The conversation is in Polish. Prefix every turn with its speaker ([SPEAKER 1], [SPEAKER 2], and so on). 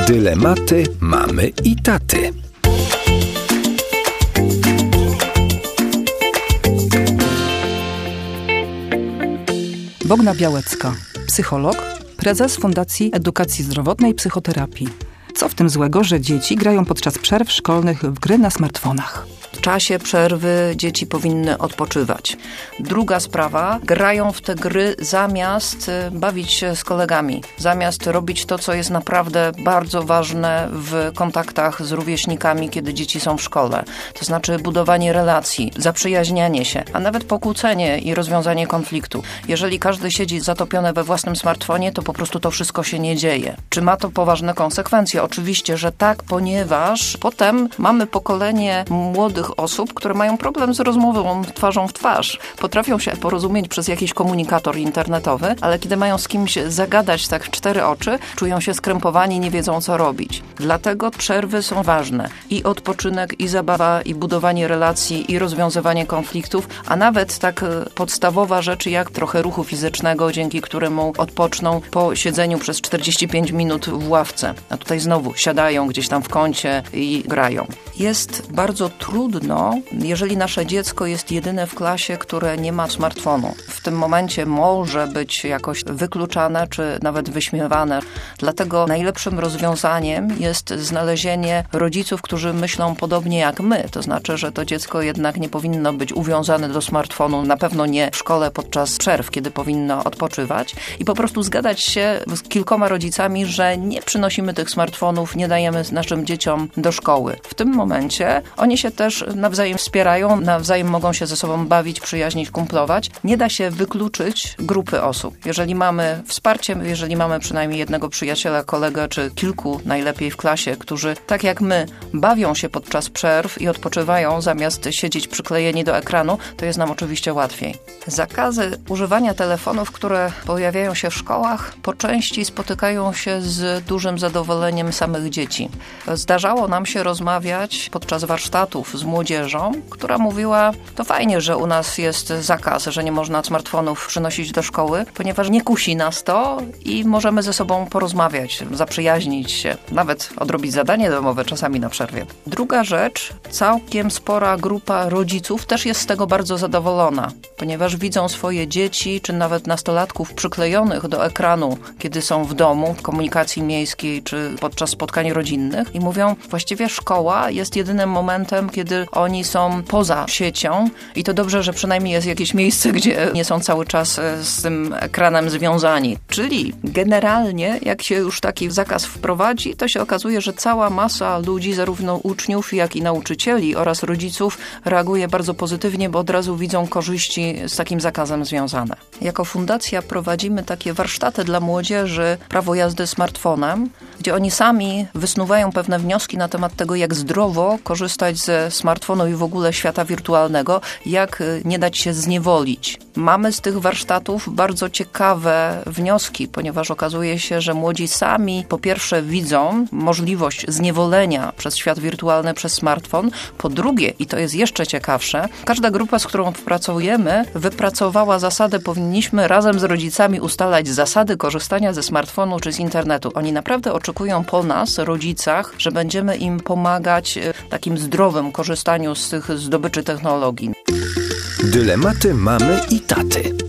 [SPEAKER 1] Dylematy mamy i taty.
[SPEAKER 2] Bogna Białecka, psycholog, prezes Fundacji Edukacji Zdrowotnej i Psychoterapii. Co w tym złego, że dzieci grają podczas przerw szkolnych w gry na smartfonach?
[SPEAKER 3] W czasie przerwy dzieci powinny odpoczywać. Druga sprawa, grają w te gry zamiast bawić się z kolegami, zamiast robić to, co jest naprawdę bardzo ważne w kontaktach z rówieśnikami, kiedy dzieci są w szkole. To znaczy budowanie relacji, zaprzyjaźnianie się, a nawet pokłócenie i rozwiązanie konfliktu. Jeżeli każdy siedzi zatopiony we własnym smartfonie, to po prostu to wszystko się nie dzieje. Czy ma to poważne konsekwencje? Oczywiście, że tak, ponieważ potem mamy pokolenie młodych osób, które mają problem z rozmową twarzą w twarz. Potrafią się porozumieć przez jakiś komunikator internetowy, ale kiedy mają z kimś zagadać tak w cztery oczy, czują się skrępowani, nie wiedzą co robić. Dlatego przerwy są ważne. I odpoczynek, i zabawa, i budowanie relacji, i rozwiązywanie konfliktów, a nawet tak podstawowa rzecz jak trochę ruchu fizycznego, dzięki któremu odpoczną po siedzeniu przez 45 minut w ławce. A tutaj znowu siadają gdzieś tam w kącie i grają. Jest bardzo trudno, jeżeli nasze dziecko jest jedyne w klasie, które nie ma smartfonu. W tym momencie może być jakoś wykluczane, czy nawet wyśmiewane. Dlatego najlepszym rozwiązaniem jest znalezienie rodziców, którzy myślą podobnie jak my. To znaczy, że to dziecko jednak nie powinno być uwiązane do smartfonu, na pewno nie w szkole podczas przerw, kiedy powinno odpoczywać i po prostu zgadać się z kilkoma rodzicami, że nie przynosimy tych smartfonów, nie dajemy naszym dzieciom do szkoły. W tym momencie oni się też nawzajem wspierają, nawzajem mogą się ze sobą bawić, przyjaźnić, kumplować. Nie da się wykluczyć grupy osób. Jeżeli mamy wsparcie, jeżeli mamy przynajmniej jednego przyjaciela, kolegę, czy kilku najlepiej w klasie, którzy tak jak my bawią się podczas przerw i odpoczywają zamiast siedzieć przyklejeni do ekranu, to jest nam oczywiście łatwiej. Zakazy używania telefonów, które pojawiają się w szkołach, po części spotykają się z dużym zadowoleniem samych dzieci. Zdarzało nam się rozmawiać podczas warsztatów z młodzieżą, która mówiła, to fajnie, że u nas jest zakaz, że nie można smartfonów przynosić do szkoły, ponieważ nie kusi nas to i możemy ze sobą porozmawiać, zaprzyjaźnić się, nawet odrobić zadanie domowe czasami na przerwie. Druga rzecz, całkiem spora grupa rodziców też jest z tego bardzo zadowolona, ponieważ widzą swoje dzieci, czy nawet nastolatków przyklejonych do ekranu, kiedy są w domu, w komunikacji miejskiej, czy podczas spotkań rodzinnych i mówią, właściwie szkoła jest jedynym momentem, kiedy oni są poza siecią i to dobrze, że przynajmniej jest jakieś miejsce, gdzie nie są cały czas z tym ekranem związani. Czyli generalnie, jak się już taki zakaz wprowadzi, to się okazuje, że cała masa ludzi, zarówno uczniów, jak i nauczycieli oraz rodziców reaguje bardzo pozytywnie, bo od razu widzą korzyści z takim zakazem związane. Jako fundacja prowadzimy takie warsztaty dla młodzieży prawo jazdy smartfonem, gdzie oni sami wysnuwają pewne wnioski na temat tego, jak zdrowo korzystać ze smartfonu i w ogóle świata wirtualnego, jak nie dać się zniewolić. Mamy z tych warsztatów bardzo ciekawe wnioski, ponieważ okazuje się, że młodzi sami po pierwsze widzą możliwość zniewolenia przez świat wirtualny, przez smartfon. Po drugie, i to jest jeszcze ciekawsze, każda grupa, z którą pracujemy, wypracowała zasadę, powinniśmy razem z rodzicami ustalać zasady korzystania ze smartfonu czy z internetu. Oni naprawdę oczekują po nas, rodzicach, że będziemy im pomagać w takim zdrowym korzystaniu z tych zdobyczy technologii.
[SPEAKER 1] Dylematy mamy i taty.